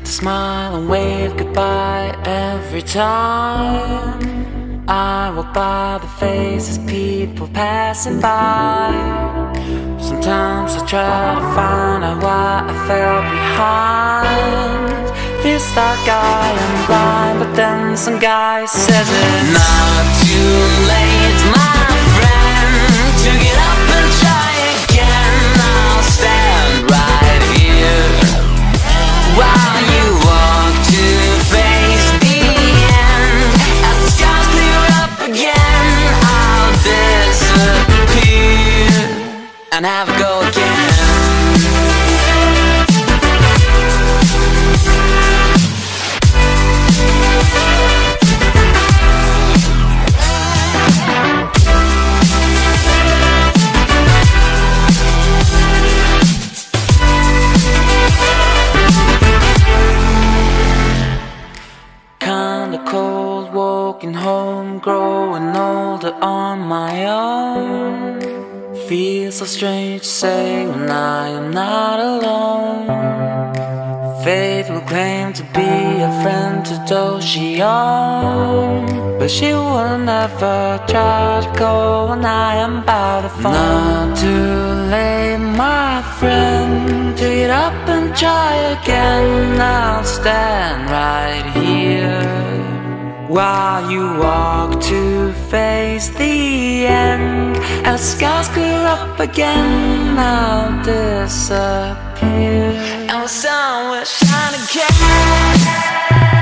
to smile and wave goodbye every time I walk by the faces people passing by. Sometimes I try to find out why I fell behind. Feels like I am blind, but then some guy says it's not too late, my friend, to get up and try again. I'll stand right here while you walk to face the end. As the skies clear up again, I'll disappear and have a go again. Kinda cold, walking home, growing older on my own. Feels so strange to say when I am not alone. Faith will claim to be a friend to those she owns, but she will never try to go when I am by the phone. Not too late, my friend, to get up and try again. I'll stand right here while you walk to face the end. As skies clear up again, I'll disappear and the sun will shine again.